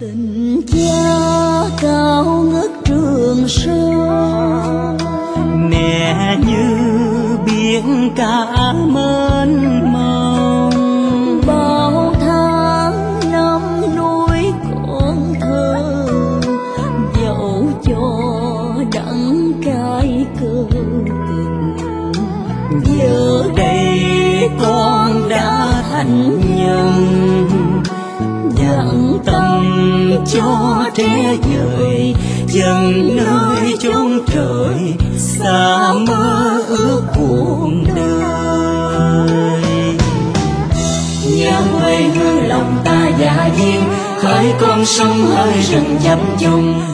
Tình cha cao ngất trường sơn, mẹ như biển cả mênh mông. bao tháng năm nuôi con thơ, dẫu cho đắng cay cơ cực. Giờ đây con đã thành nhân, dặn tâm cho trẻ dời dần nơi chốn trời xa mơ ước cuộc đời. Nhớ quê hương lòng ta dạ viên, hỡi con sông hỡi rừng dầm chung,